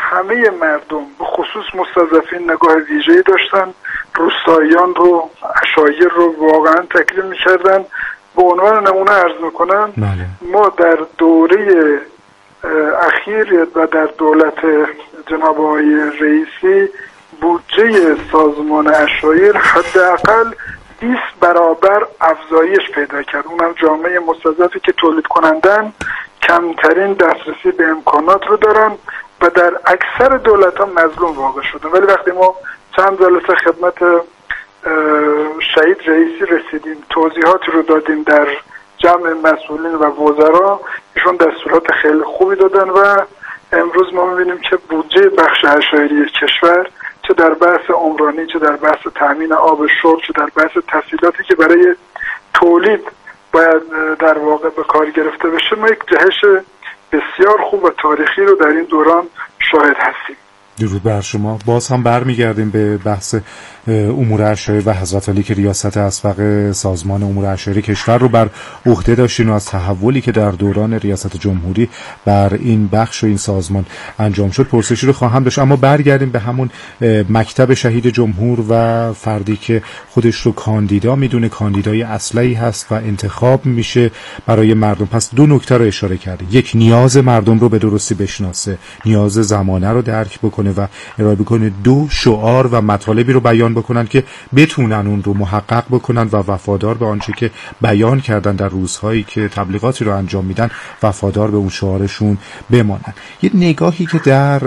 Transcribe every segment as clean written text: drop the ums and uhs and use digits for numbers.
همه مردم به خصوص مستضعفین نگاه ویژه‌ای داشتن، روستاییان رو، عشایر رو واقعا تکریم می‌کردن. به عنوان نمونه عرض می‌کنم ما در دوره اخیر و در دولت جناب آقای رئیسی بودجه سازمان عشایر حداقل 20 برابر افزایش پیدا کرد. اونم جامعه مستضعفی که تولید کنندن، کمترین دسترسی به امکانات رو دارن و در اکثر دولت‌ها مظلوم واقع شدن. ولی وقتی ما چند جلسه خدمت شهید رئیسی رسیدیم، توضیحاتی رو دادیم در جمع مسئولین و وزرا، ایشون دستورات خیلی خوبی دادن و امروز ما می‌بینیم که بودجه بخش عشایری کشور چه در بحث عمرانی، چه در بحث تامین آب شرب، چه در بحث تسهیلاتی که برای تولید باید در واقع به کار گرفته بشه، ما یک جهش بسیار خوب و تاریخی رو در این دوران شاهد هستیم. درود بر شما. باز هم برمیگردیم به بحث امور عشایری و حضرت علی که ریاست اسبق سازمان امور عشایری کشور رو بر عهده داشتین و از تحولی که در دوران ریاست جمهوری بر این بخش و این سازمان انجام شد پرسشی رو خواهم داشت، اما برگردیم به همون مکتب شهید جمهور و فردی که خودش رو کاندیدا میدونه، کاندیدای اصلی هست و انتخاب میشه برای مردم. پس دو نکته رو اشاره کرده: یک، نیاز مردم رو به درستی بشناسه، نیاز زمانه رو درک بکنه و ارائه بکنه. دو، شعار و مطالبی رو بیان بکنن که بتونن اون رو محقق بکنن و وفادار به آنچه که بیان کردن در روزهایی که تبلیغاتی رو انجام میدن وفادار به اون شعارشون بمانن. یه نگاهی که در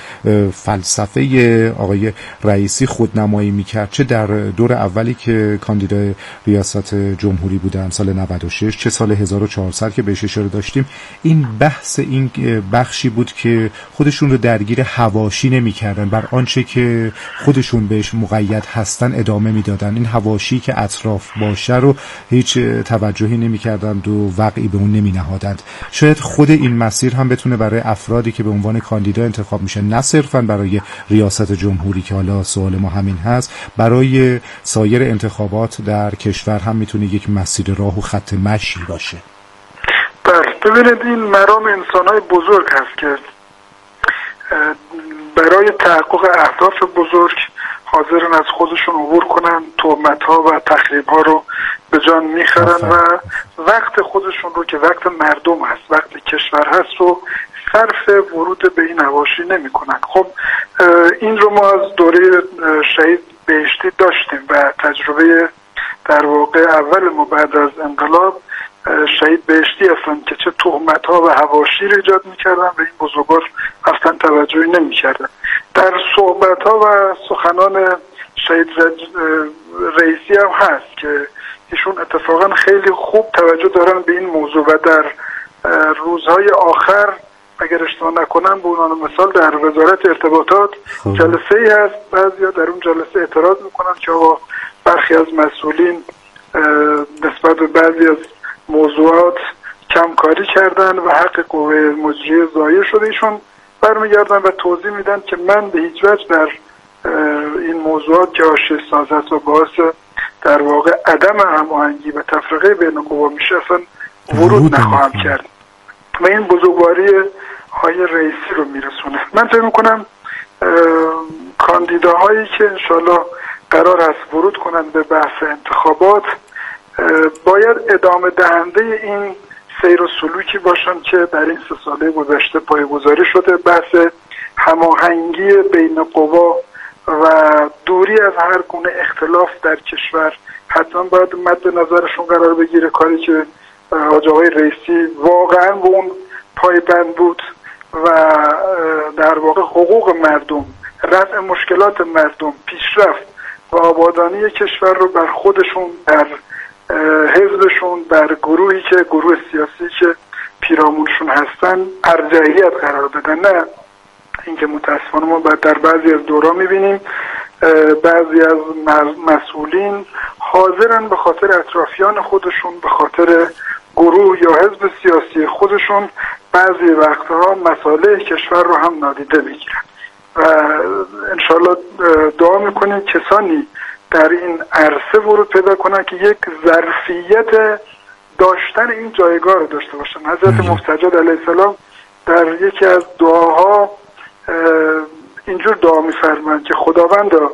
فلسفه آقای رئیسی خودنمایی میکرد، چه در دور اولی که کاندیدای ریاست جمهوری بودن سال 96، چه سال 1400 که بهش اشاره داشتیم، این بحث این بخشی بود که خودشون رو درگیر حواشی نمی‌کردن، بر آنچه که خودشون بهش مقید هستن ادامه میدادن. این حواشی که اطراف باشه رو هیچ توجهی نمی‌کردند و وقعی به اون نمی‌نهادند. شاید خود این مسیر هم بتونه برای افرادی که به عنوان کاندیدا انتخاب میشه، نه صرفاً برای ریاست جمهوری که حالا سوال ما همین هست، برای سایر انتخابات در کشور هم میتونه یک مسیر راه و خط مشی باشه. ببینید این مرام انسان‌های بزرگ هست که برای تحقق اهداف بزرگ حاضرن از خودشون عبور کنن، تهمت‌ها و تخریب‌ها رو به جان میخرن و وقت خودشون رو که وقت مردم هست، وقت کشور هست رو صرف ورود به این حواشی نمی‌کنن. خب این رو ما از دوره شهید بهشتی داشتیم و تجربه در واقع اول ما بعد از انقلاب شهید بهشتی هستن که چه تهمت‌ها و حواشی رو ایجاد می‌کردن و این بزرگوار اصلا توجهی نمی‌کردن. در صحبت‌ها و سخنان شهید رئیسی هم هست که ایشون اتفاقا خیلی خوب توجه دارن به این موضوع و در روزهای آخر اگر اشتباه نکنم به عنوان مثال در وزارت ارتباطات جلسه‌ای هست، بعضیا در اون جلسه اعتراض می‌کنن که برخی از مسئولین نسبت به بعضی از موضوعات کمکاری کردن و حق قوه مجریه ضایع شده. ایشون برمیگردن و توضیح میدن که من به هیچ وجه در این موضوعات که حاشیه ساز است و باعث در واقع عدم هماهنگی و تفرقه بین قوا میشه اصلا ورود نخواهم کرد و این بزرگواری های رئیسی رو میرسونه. من فکر میکنم کاندیداهایی که انشالله قرار است ورود کنند به بحث انتخابات باید ادامه دهنده این سیر و سلوکی باشن که در این 3 ساله گذشته پایه‌گذاری شده. بحث هماهنگی بین قوا و دوری از هر گونه اختلاف در کشور حتما باید مد نظرشون قرار بگیره. کاری که حاج آقای رئیسی واقعا به اون پایبند بود و در واقع حقوق مردم، رفع مشکلات مردم، پیشرفت و آبادانی کشور رو بر خودشون، بر حزبشون، بر گروهی که گروه سیاسی که پیرامونشون هستن ارجحیت قرار بدن. نه اینکه متاسفانه ما در بعضی از دوران میبینیم بعضی از مسئولین حاضرن به خاطر اطرافیان خودشون، به خاطر گروه یا حزب سیاسی خودشون بعضی وقتها مصالح کشور رو هم نادیده بگیرن و انشالله دعا میکنیم کسانی در این عرصه ورود پیدا کنن که یک ظرفیت داشتن این جایگاه رو داشته باشن. حضرت مفتجد علیه السلام در یکی از دعاها اینجور دعا می‌فرمایند که خداوندا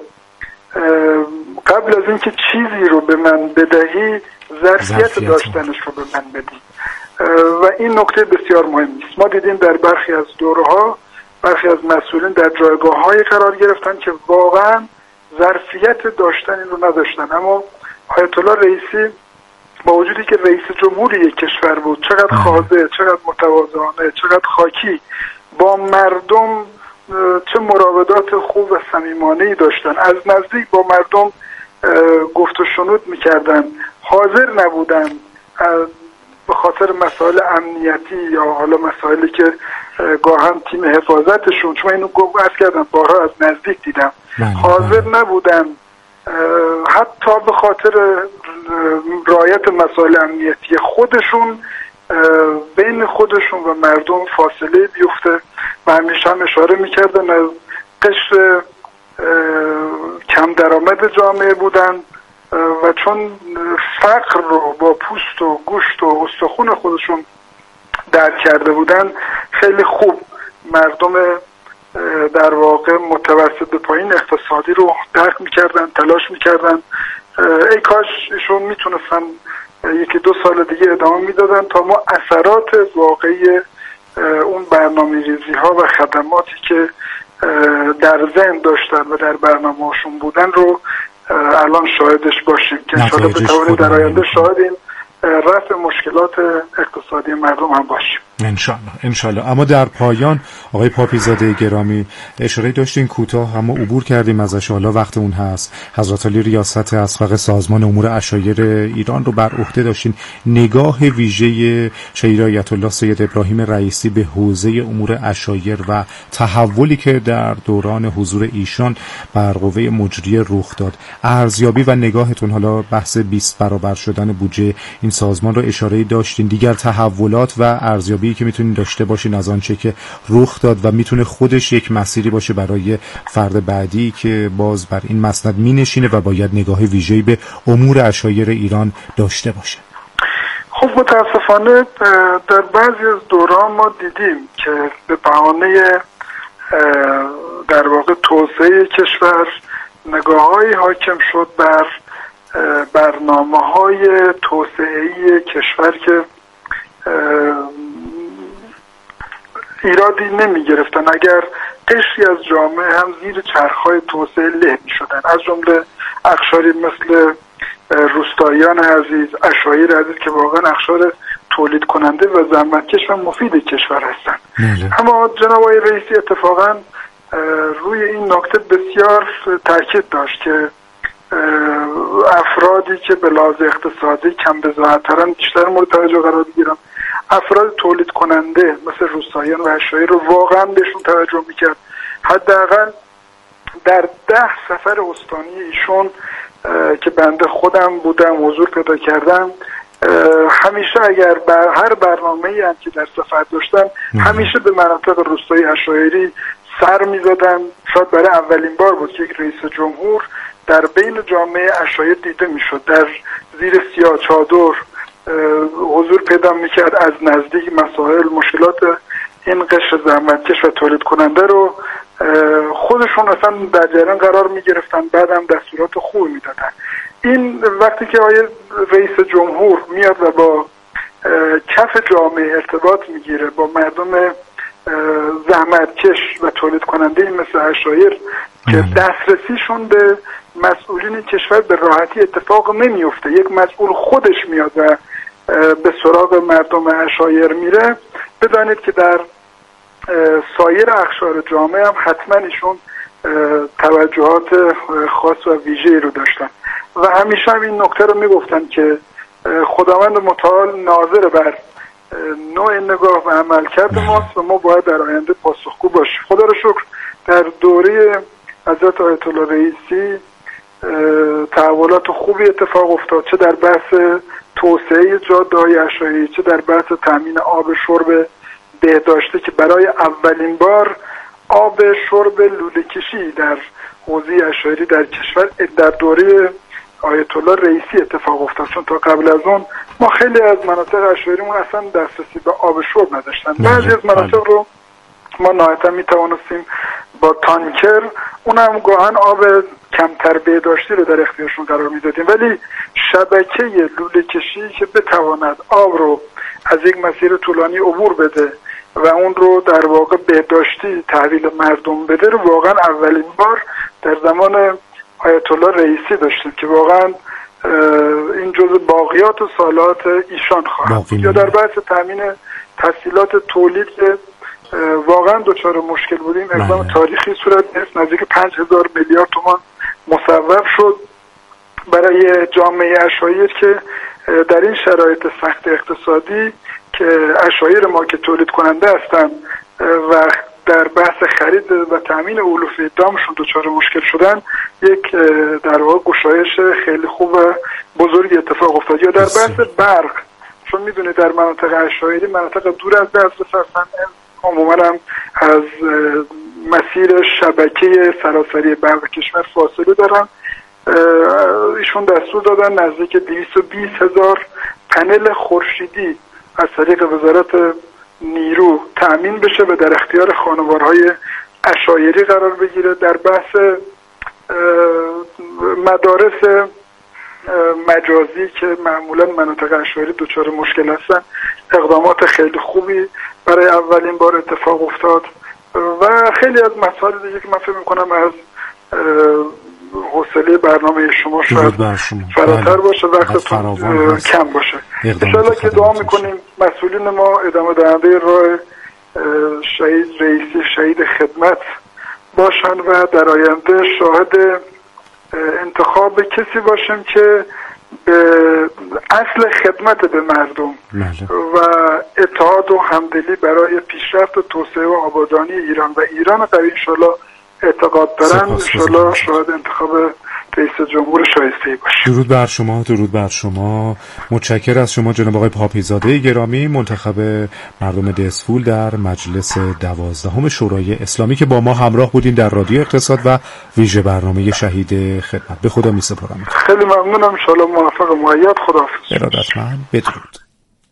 قبل از اینکه چیزی رو به من بدهی ظرفیت داشتنش رو به من بدی. و این نکته بسیار مهمی است. ما دیدیم در برخی از دوره‌ها برخی از مسئولین در جایگاه‌های قرار گرفتن که واقعا ظرفیت داشتن این رو نداشتن، اما آیت الله رئیسی با وجودی که رئیس جمهوری یک کشور بود چقدر خاضع، چقدر متواضعانه، چقدر خاکی با مردم، چه مراودات خوب و صمیمانه‌ای داشتن، از نزدیک با مردم گفت و شنود می‌کردن، حاضر نبودن به خاطر مسائل امنیتی یا حالا مسائلی که گاهن تیم حفاظتشون، چون اینو گفت کردم بارها از نزدیک دیدم، حاضر نبودن حتی به خاطر رعایت مسائل امنیتی خودشون بین خودشون و مردم فاصله بیفته و همیشه هم اشاره میکردن از قشر کم درآمد جامعه بودن و چون فقر رو با پوست و گوشت و استخون خودشون درک کرده بودن خیلی خوب مردم در واقع متوسط به پایین اقتصادی رو درک میکردن، تلاش میکردن. ای کاش ایشون میتونستن یکی دو سال دیگه ادامه میدادن تا ما اثرات واقعی اون برنامه‌ریزی ها و خدماتی که در ذهن داشتن و در برنامه‌هاشون بودن رو الان شاهدش باشیم که انشاءالله بتوانیم در آینده شاهد این رفع مشکلات اقتصادی مردم هم باشیم. انشالله. اما در پایان آقای پاپیزاده گرامی اشاره داشتین کوتاه اما عبور کردیم ازش، حالا وقت اون هست. حضرت عالی ریاست اسبق سازمان امور عشایر ایران رو بر عهده داشتین. نگاه ویژه شهید آیت الله سید ابراهیم رئیسی به حوزه امور عشایر و تحولی که در دوران حضور ایشان بر قوه مجریه رخ داد، ارزیابی و نگاهتون، حالا بحث 20 برابر شدن بودجه این سازمان رو اشاره داشتین، دیگر تحولات و ارزیابی که میتونین داشته باشین از آنچه که رخ داد و میتونه خودش یک مسیری باشه برای فرد بعدی که باز بر این مسند مینشینه و باید نگاه ویژه‌ای به امور عشایر ایران داشته باشه. خب متاسفانه در بعضی از دوران ما دیدیم که به بهانه در واقع توسعه کشور نگاه‌های حاکم شد بر برنامه‌های توسعه‌ای کشور که ایرادی نمی گرفتن اگر قشری از جامعه هم زیر چرخهای توسعه له می شدن، از جمله اقشاری مثل روستاییان عزیز، عشایر عزیز که واقعا اقشار تولید کننده و زحمتکش و مفید کشور هستن. اما جناب آقای رئیسی اتفاقا روی این نکته بسیار تاکید داشت که افرادی که به لحاظ اقتصادی کم بضاعترن بیشتر مورد توجه قرار بگیرن، افراد تولید کننده مثل روستاییان و عشایر رو واقعا بهشون توجه میکرد. حداقل در 10 سفر استانی ایشون که بنده خودم بودم حضور پیدا کردم، همیشه اگر بر هر برنامه‌ای هم که در سفر داشتن همیشه به مناطق روستایی عشایری سر می‌زدن. شاید برای اولین بار بود که یک رئیس جمهور در بین جامعه عشایر دیده میشد، در زیر سیاه چادر حضور پیدا میکرد، از نزدیک مسائل مشکلات این قشر زحمتکش و تولید کننده رو خودشون اصلا در جریان قرار میگرفتن، بعد هم دستورات خوبی میدادن. این وقتی که آقای رئیس جمهور میاد و با کف جامعه ارتباط میگیره، با مردم زحمتکش و تولید کننده مثل عشایر که دسترسیشون به مسئولین کشور به راحتی اتفاق نمیفته، یک مسئول خودش میاد و به سراغ مردم عشایر میره، بدانید که در سایر اقشار جامعه هم حتما ایشون توجهات خاص و ویژه‌ای رو داشتن و همیشه هم این نکته رو میگفتن که خداوند متعال ناظر بر نوع نگاه و عملکرد ماست و ما باید در آینده پاسخگو باشیم. خدا رو شکر در دوره حضرت آیت الله رئیسی تحولات خوبی اتفاق افتاد، چه در بحث توسعه جاده‌های عشایری، چه در بحث تامین آب شرب بهداشته که برای اولین بار آب شرب لوله کشی در حوزه عشایری در کشور در دوره آیت الله رئیسی اتفاق افتاد، چون تا قبل از اون ما خیلی از مناطق عشایریمون اصلا دسترسی به آب شرب نداشتن. بعضی از مناطق رو ما نهایتا میتوانستیم با تانکر، اونم گاهن آب کمتر بهداشتی رو در اختیارشون قرار میدادیم، ولی شبکه لوله کشی که بتواند آب رو از یک مسیر طولانی عبور بده و اون رو در واقع بهداشتی تحویل مردم بده رو واقعا اولین بار در زمان آیت الله رئیسی داشتیم که واقعا این جزء باقیات و سالات ایشان خواهد بود. یا در بحث تامین تسهیلات تولید که واقعا دچار مشکل بودیم، اقدام تاریخی صورت گرفت، نزدیک 5000 میلیارد تومان مصوب شد برای جامعه عشایر که در این شرایط سخت اقتصادی که عشایر ما که تولید کننده هستند و در بحث خرید و تامین علوف دامشون دچار مشکل شدن، یک در واقع گشایش خیلی خوب و بزرگی اتفاق افتاد. یا در بحث برق، چون میدونید در مناطق عشایری مناطق دور از دسترس هستن، عموما هم از مسیر شبکه سراسری برق کشور فاصله دارن، ایشون دستور دادن نزدیک 220,000 پنل خورشیدی از طریق وزارت نیرو تأمین بشه و در اختیار خانوارهای عشایری قرار بگیره. در بحث مدارس مجازی که معمولا مناطق عشایری دچار مشکل هستن، اقدامات خیلی خوبی برای اولین بار اتفاق افتاد و خیلی از مسائل دیگه که من فکر می‌کنم از حوصله برنامه شما شاید فراتر باشه، وقتتون کم باشه. انشاءالله که دعا میکنیم مسئولین ما ادامه دهنده راه شهید رئیسی، شهید خدمت باشن و در آینده شاهد انتخاب کسی باشیم که به اصل خدمت به مردم و اتحاد و همدلی برای پیشرفت و توسعه و آبادانی ایران و ایران قوی انشاءالله اعتقاد دارن. انشاءالله شاهد انتخاب رئیس جمهور شایسته‌ای باشه. درود بر شما، درود بر شما. متشکر از شما جناب آقای پاپیزاده گرامی، منتخب مردم دسفول در مجلس 12 شورای اسلامی که با ما همراه بودین در رادیو اقتصاد و ویژه برنامه شهید خدمت. به خدا می‌سپارم. خیلی ممنونم، انشاءالله موفق و مؤید. خداحافظ. ارادتمند. بدرود.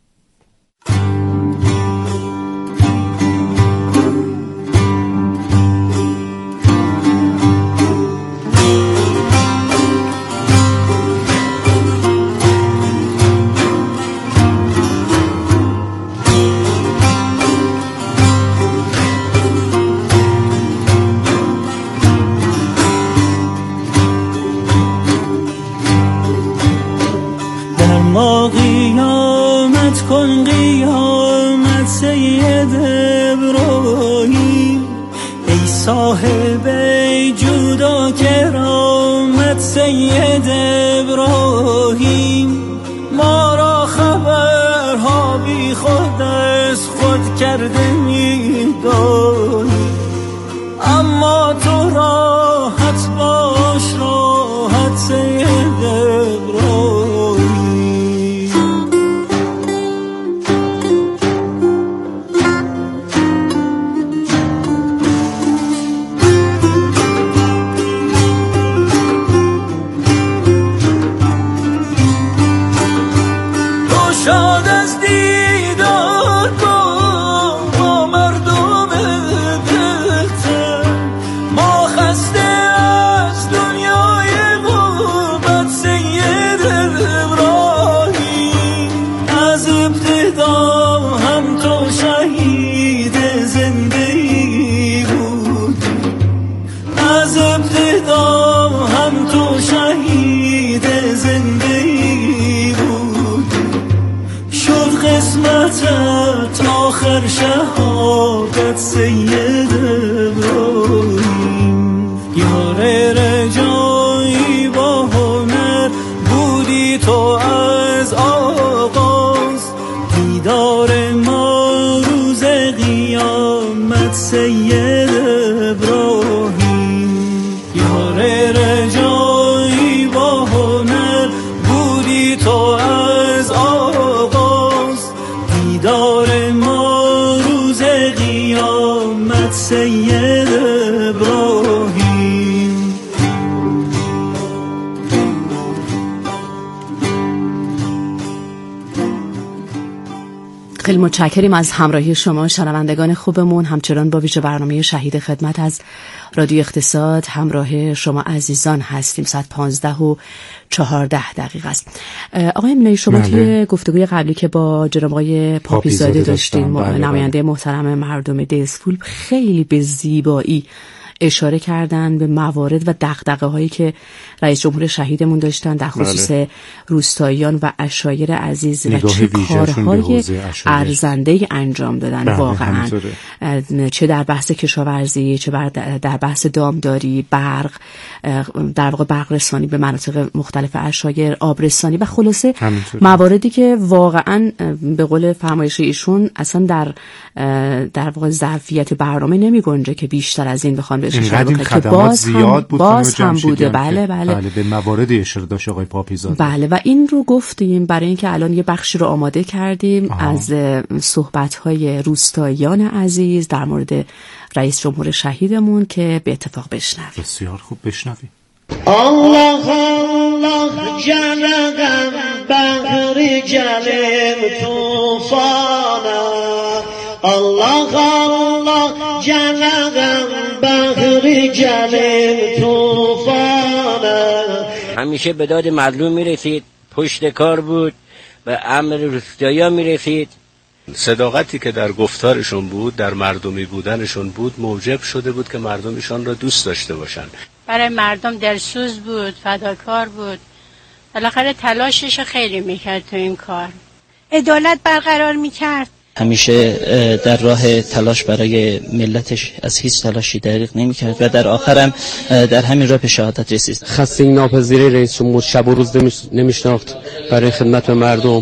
قیامت کن قیامت سید ابراهیم، ای صاحب جود و کرامت سید ابراهیم. ما را خبرها بی خود از خود کرده می‌دانی، اما تو راحت باش راحت سید ابراهیم. شاد از دیدار با مردم بهتر، ما خسته از دنیای غربت سید ابراهیم. از ابتدا هم تو شهید زندگی بودی، از ابتدا هم تو شهید زندگی بودی. قسمتت آخر شهادت سید ابراهیم. یار رجایی با هنر بودی تو از آغاز، دیدار ما روز قیامت سید ابراهیم. یار رجایی با هنر بودی تو از آغاز، دیدار ما روز خیلی متشکریم از همراهی شما شنوندگان خوبمون. همچنان با ویژه برنامه شهید خدمت از رادیو اقتصاد همراه شما عزیزان هستیم. ساعت 15:14 است. آقای امینی، شما توی گفتگوی قبلی که با جناب آقای پاپیزاده داشتیم، نماینده محترم مردم دلسفول، خیلی به زیبایی اشاره کردن به موارد و دغدغه‌هایی که رئیس جمهور شهیدمون داشتن در خصوص روستاییان و عشایر عزیز و چه کارهای ارزنده انجام دادن واقعا، چه در بحث کشاورزی، چه در بحث دامداری، برق، در واقع برق رسانی به مناطق مختلف عشایر، آبرسانی و خلاصه مواردی که واقعا به قول فرمایش ایشون اصلا در واقع ظرفیت برنامه نمی گنجه که بیشتر از این بخوان بشه که باز هم بوده. بله به مواردی اشاره داشت آقای پاپیزاده. بله، و این رو گفتیم برای اینکه الان یه بخشی رو آماده کردیم از صحبت‌های روستاییان عزیز در مورد رئیس جمهور شهیدمون که به اتفاق بشنویم. بسیار خوب، بشنویم. الله الله جلقم بحر جلم توفانه، الله الله جلقم بحر جلم توفانه. همیشه به داد مظلوم میرسید، پشت کار بود، به امر روستایی‌ها میرسید. صداقتی که در گفتارشون بود، در مردمی بودنشون بود، موجب شده بود که مردمشان را دوست داشته باشن. برای مردم دلسوز بود، فداکار بود. بالاخره تلاشش خیلی میکرد تو این کار، عدالت برقرار میکرد. همیشه در راه تلاش برای ملتش از هیچ تلاشی دریغ نمی‌کرد و در آخرم در همین راه به شهادت رسید. خستگی ناپذیری رئیس جمهور شب و روز نمی‌شناخت برای خدمت به مردم.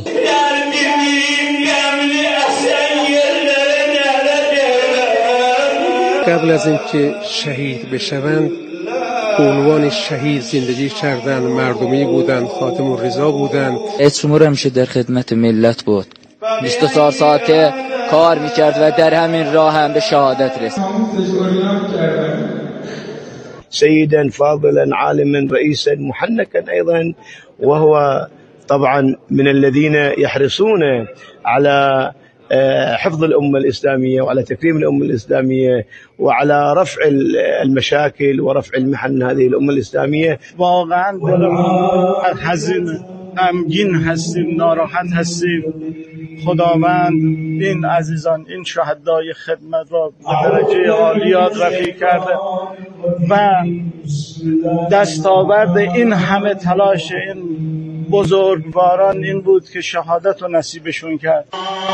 قبل از اینکه شهید بشوند عنوان شهید زندگی کردن، مردمی بودن، خاتم الرضا بودن. رئیس جمهور همیشه در خدمت ملت بود. 24 ساعته کار میکرد و در همین راه هم به شهادت رسید. سيدا فاضلا عالما رئيسا محنكا أيضا، وهو طبعا من الذين يحرصون على حفظ الأمة الإسلامية وعلى تكريم الأمة الإسلامية وعلى رفع المشاكل ورفع المحن هذه الأمة الإسلامية. واقعا حزین غمگین هستیم، ناراحت هستیم. خداوند این عزیزان، این شهدای خدمت را به درجه عالیات رفیع کرده و دستاورد این همه تلاش این بزرگواران این بود که شهادت رو نصیبشون کرد.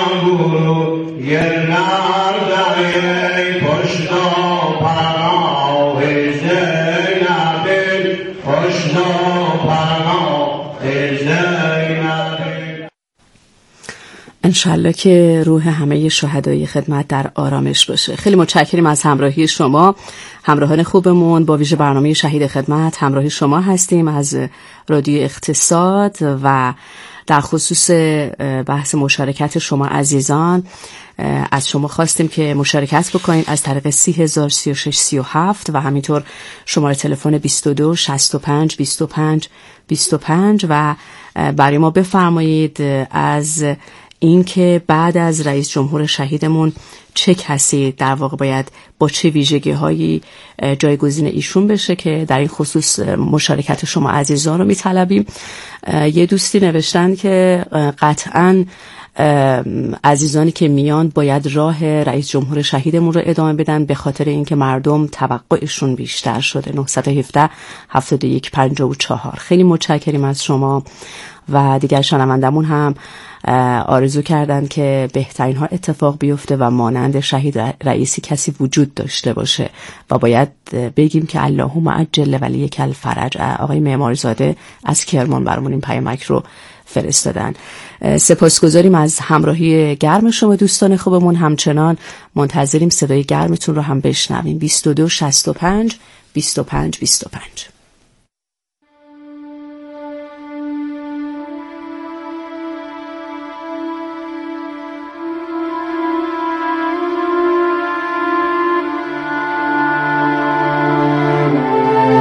انشالله که روح همه شهدای خدمت در آرامش باشه. خیلی متشکریم از همراهی شما همراهان خوبمون. با ویژه برنامه شهید خدمت همراهی شما هستیم از رادیو اقتصاد و در خصوص بحث مشارکت شما عزیزان از شما خواستیم که مشارکت بکنید از طریق 30,036,37 و همینطور شماره تلفن 22 65 25 25 و برای ما بفرمایید از این که بعد از رئیس جمهور شهیدمون چه کسی در واقع باید با چه ویژگی‌هایی جایگزین ایشون بشه که در این خصوص مشارکت شما عزیزان رو می‌طلبیم. یه دوستی نوشتن که قطعاً عزیزانی که میان باید راه رئیس جمهور شهیدمون رو ادامه بدن به خاطر اینکه مردم توقعشون بیشتر شده. 917 71 54. خیلی متشکریم از شما و دیگر شنوندمون هم آرزو کردن که بهترین ها اتفاق بیفته و مانند شهید رئیسی کسی وجود داشته باشه و باید بگیم که اللهم عجل ولیک الفرج. آقای معمارزاده از کرمان برامون این پیامک رو فرستادن. سپاسگزاریم از همراهی گرم شما دوستان خوبمون. همچنان منتظریم صدای گرمتون رو هم بشنویم. 22 65 25 25.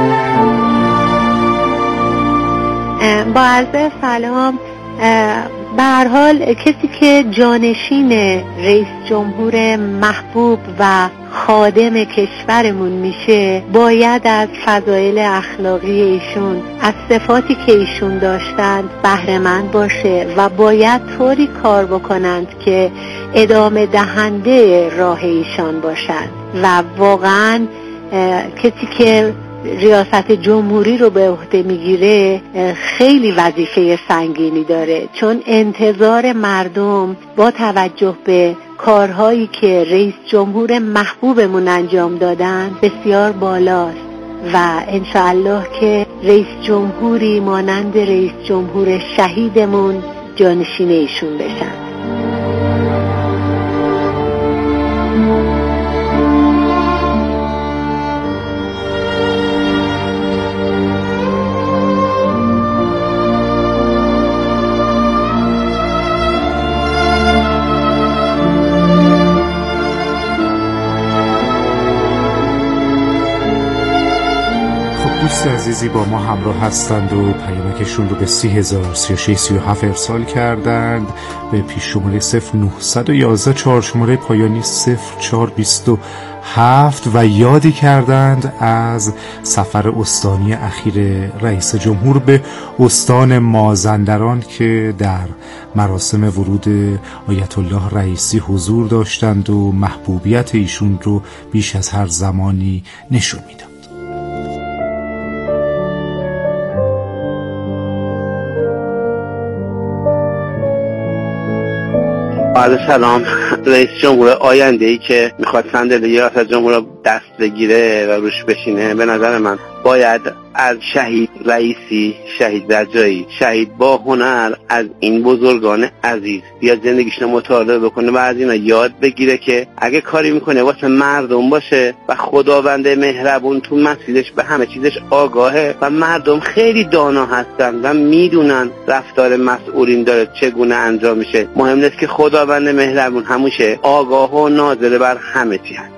با عرض سلام به هر حال کسی که جانشین رئیس جمهور محبوب و خادم کشورمون میشه باید از فضایل اخلاقی ایشون، از صفاتی که ایشون داشتند بهره‌مند باشه و باید طوری کار بکنند که ادامه دهنده راه ایشان باشند و واقعا کسی که ریاست جمهوری رو به عهده میگیره خیلی وظیفه سنگینی داره، چون انتظار مردم با توجه به کارهایی که رئیس جمهور محبوبمون انجام دادن بسیار بالاست و انشاءالله که رئیس جمهوری مانند رئیس جمهور شهیدمون جانشین ایشون بشن. دوست عزیزی با ما همراه هستند و پیامکشون رو به 30,036 ارسال کردند به پیش شماره 0911 4 شماره پایانی 0427 و یادی کردند از سفر استانی اخیر رئیس جمهور به استان مازندران که در مراسم ورود آیت الله رئیسی حضور داشتند و محبوبیت ایشون رو بیش از هر زمانی نشون میداد. سلام. رئیس جمهور آینده‌ای که میخواد صندلی ریاست جمهور رو دست بگیره و روش بشینه به نظر من باید از شهید رئیسی، شهید رجایی، شهید با هنر از این بزرگان عزیز بیاد زندگیشون مطالعه بکنه و از اینا یاد بگیره که اگه کاری میکنه واسه مردم باشه و خداوند مهربون تو مسیرش به همه چیزش آگاهه و مردم خیلی دانا هستن و میدونن رفتار مسئولین داره چگونه انجام میشه. مهم نیست که خداوند مهربون همیشه آگاه و ناظر بر همه چی هست.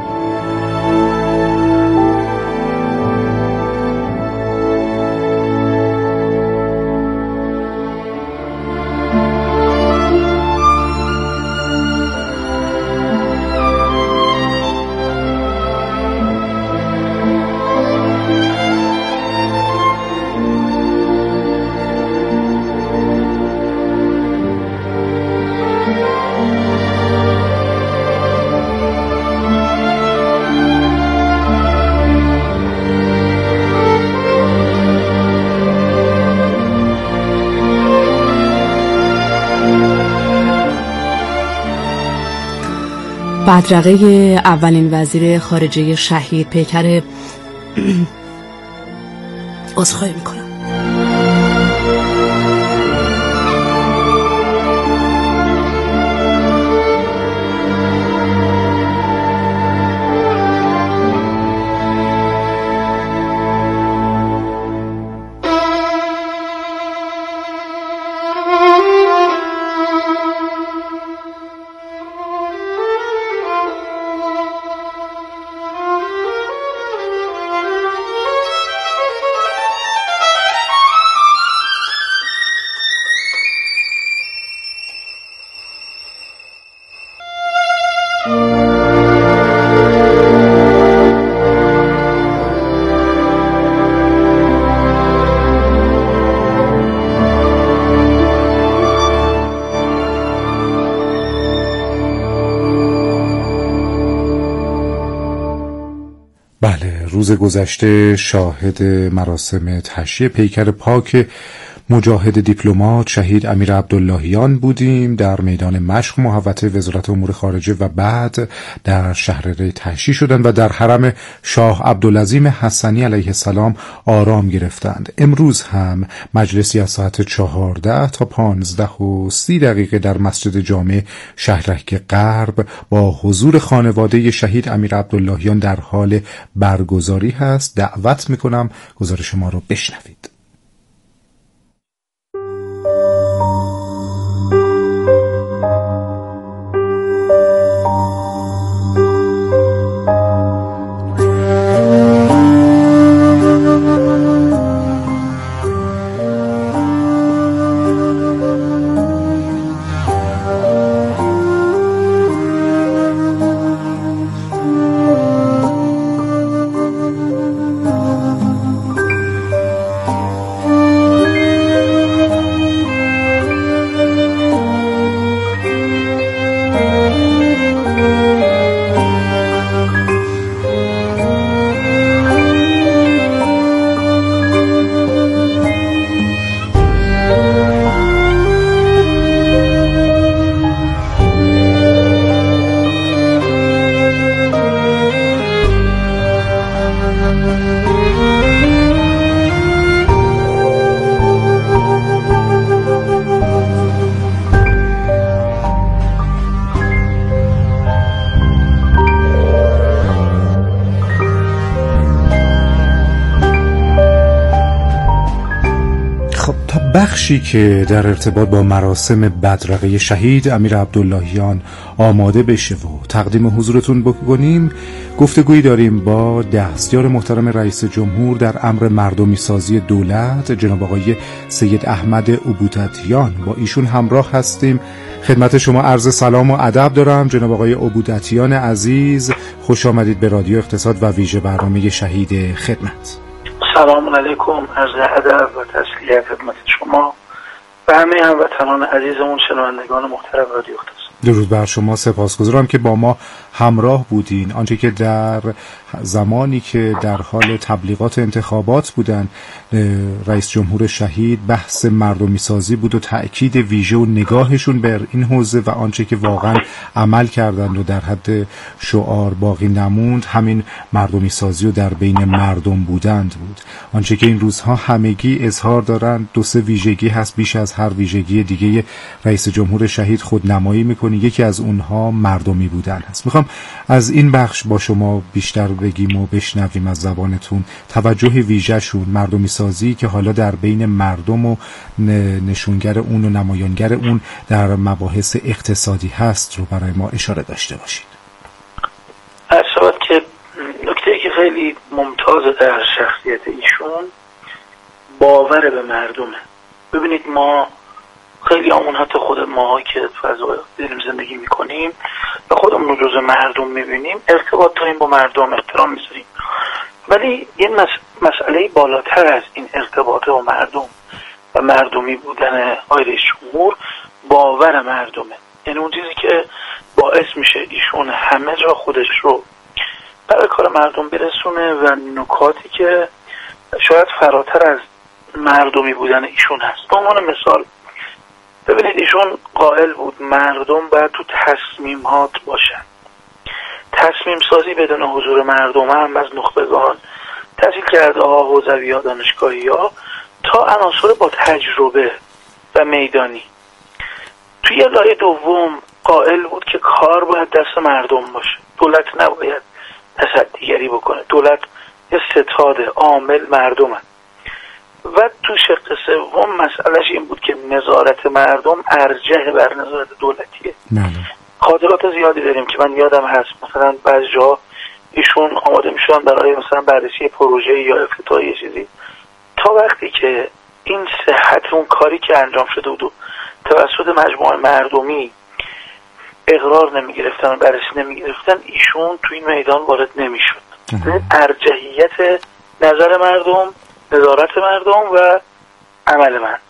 بدرقه اولین وزیر خارجه شهید پیکر عذرخواهی میکنم. روز گذشته شاهد مراسم تشییع پیکر پاک مجاهد دیپلمات شهید امیر عبداللهیان بودیم در میدان مشق محوطه وزارت امور خارجه و بعد در شهر ری تشییع شدند و در حرم شاه عبدالعظیم حسنی علیه السلام آرام گرفتند. امروز هم مجلسی از ساعت 14 تا 15:30 در مسجد جامع شهرک غرب با حضور خانواده شهید امیر عبداللهیان در حال برگزاری هست. دعوت میکنم گزارش ما رو بشنوید. بخشی که در ارتباط با مراسم بدرقه شهید امیر عبداللهیان آماده بشه و تقدیم حضورتون بکنیم، گفتگویی داریم با دستیار محترم رئیس جمهور در امر مردمی سازی دولت جناب آقای سید احمد عبودتیان. با ایشون همراه هستیم. خدمت شما عرض سلام و ادب دارم جناب آقای عبودتیان عزیز. خوش آمدید به رادیو اقتصاد و ویژه برنامه شهید خدمت. سلام علیکم، عرض ادب و تسلیت خدمت شما و همه هموطنان عزیزمون، شنوندگان محترم رادیو اقتصاد. درود بر شما، سپاسگزارم که با ما همراه بودین. آنچه که در زمانی که در حال تبلیغات انتخابات بودن رئیس جمهور شهید بحث مردمی سازی بود و تأکید ویژه و نگاهشون بر این حوزه و آنچه که واقعا عمل کردند و در حد شعار باقی نموند همین مردمی سازی و در بین مردم بودند بود. آنچه که این روزها همگی اظهار دارند دو سه ویژگی هست، بیش از هر ویژگی دیگه رئیس جمهور شهید خودنمایی میکنه. یکی از اونها مردمی بودن هست. میخوام از این بخش با شما بیشتر بگیم و بشنویم از زبانتون توجه ویژه‌شون مردمی سازی که حالا در بین مردم و نشونگر اون و نمایانگر اون در مباحث اقتصادی هست رو برای ما اشاره داشته باشید. اصلا که نکته‌ای که خیلی ممتاز در شخصیت ایشون باور به مردمه. ببینید ما خیلی همون حتی خود ما که فضای داریم زندگی میکنیم و خودمون رو جزء مردم میبینیم، ارتباط داریم با مردم، احترام میذاریم، ولی یه مسئله بالاتر از این ارتباط با مردم و مردمی بودن آقای رئیس جمهور باور مردمه. یعنی اون چیزی که باعث میشه ایشون همه جا خودش رو برای کار مردم برسونه و نکاتی که شاید فراتر از مردمی بودن ایشون هست. به عنوان مثال ببینید ایشون قائل بود مردم باید تو تصمیمات باشن. تصمیم سازی بدون حضور مردم هم از نخبگان، تحصیل کرده ها، حوزوی ها، دانشگاهی ها تا عناصر با تجربه و میدانی. توی لایه دوم قائل بود که کار باید دست مردم باشه. دولت نباید تصدیگری بکنه. دولت یه ستاد عامل مردم هست. و تو شق سوم مسئلهش این بود که نظارت مردم ارجح بر نظارت دولتیه. خاطرات زیادی داریم که من یادم هست مثلا بعضی جا ایشون آماده میشدن برای مثلا بررسی پروژه یا افتتاحیه چیزی، تا وقتی که این صحت اون کاری که انجام شده بود توسط مجموعه مردمی اقرار نمیگرفتن و بررسی نمیگرفتن، ایشون تو این میدان وارد نمیشد. ارجحیت نظر مردم، نظارت مردم و عمل من.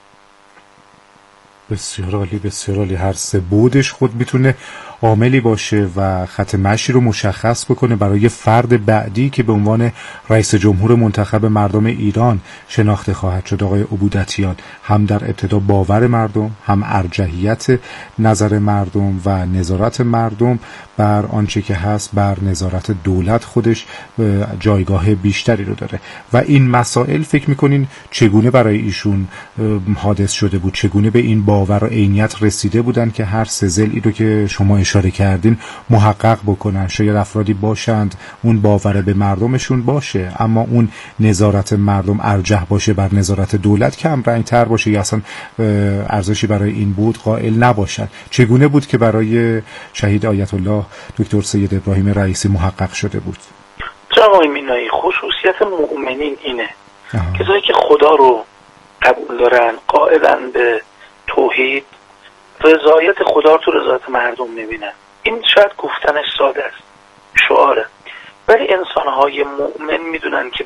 بسیار عالی، بسیار عالی. هر سه بودش خود میتونه عاملی باشه و خط مشی رو مشخص بکنه برای فرد بعدی که به عنوان رئیس جمهور منتخب مردم ایران شناخته خواهد شد. آقای عبودتیان هم در ابتدا باور مردم، هم ارجحیت نظر مردم و نظارت مردم بر آنچه که هست بر نظارت دولت خودش جایگاه بیشتری رو داره و این مسائل فکر میکنین چگونه برای ایشون حادث شده بود؟ چگونه به این باور و عینیت رسیده بودن که هر سه ضلعی رو که شما اشاره کردین محقق بکنن؟ شاید افرادی باشند اون باور به مردمشون باشه اما اون نظارت مردم ارجح باشه بر نظارت دولت کم رنگ تر باشه یا اصلا ارزشی برای این بود قائل نباشند. چگونه بود که برای شهید آیت الله دکتر سید ابراهیم رئیسی محقق شده بود؟ جناب مینایی، خصوصیت مؤمنین اینه کسایی که خدا رو قبول دارن، قائلن به توحید، رضایت خدا رو تو رضایت مردم میبینن. این شاید گفتنش ساده است، شعاره، ولی انسانهای مؤمن میدونن که